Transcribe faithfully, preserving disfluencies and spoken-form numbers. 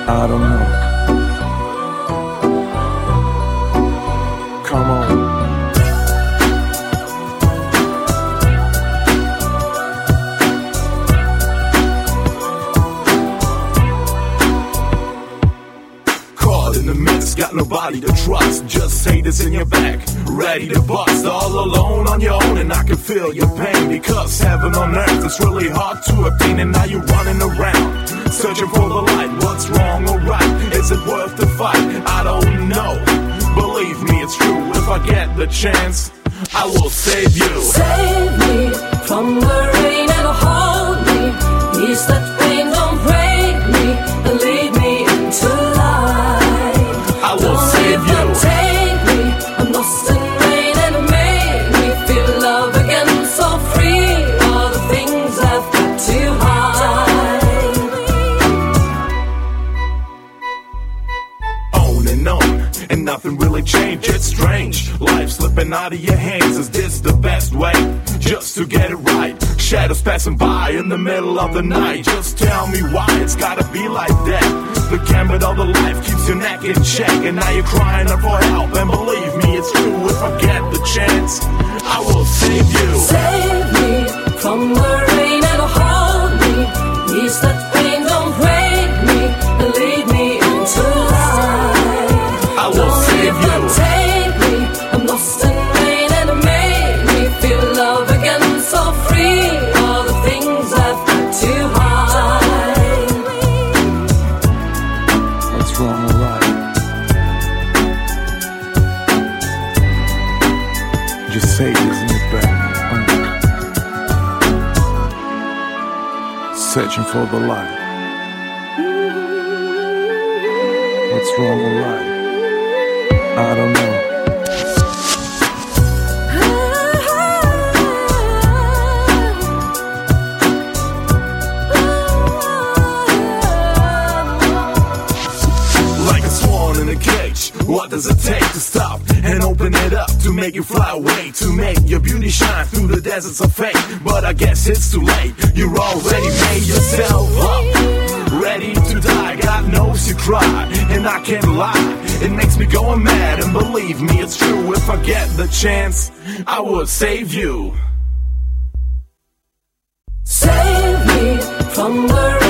I don't know. Come on. Caught in the midst, got nobody to trust. Just haters in your back, ready to bust. All alone on your own, and I can feel your pain. Because heaven on earth is really hard to obtain. And now you're running around, searching for the light. What's wrong or right? Is it worth the fight? I don't know. Believe me, it's true. If I get the chance, I will save you. Save me from the rain and hold me. Ease that pain, don't break me, and lead me into light. I will don't save you. Take me, I'm lost in rain, and make me feel love again. So free, all the things I've got to hide. On and on, and nothing really changed. It's strange, life slipping out of your hands. Is this the best way? Just to get it right. Shadows passing by in the middle of the night. Just tell me why it's gotta be like that. The gambit of the life keeps your neck in check. And now you're crying out for help. And believe me, it's true. If I get the chance, I will save you. Save me from the rain and hold me. Ease that pain, don't break me, and lead me into light. I will don't save you. Take me, I'm lost in rain, and make me feel love again. So free, all the things I've got to hide. What's wrong or right? Just say this in your back. Searching for the light. What's wrong or right? I don't know. Like a swan in a cage, what does it take to stop and open it up? To make you fly away, to make your beauty shine through the deserts of fate. But I guess it's too late, you're already made yourself up, ready to die. God knows you cry, and I can't lie, it makes me go mad. And believe me, it's true. If I get the chance, I will save you. Save me from the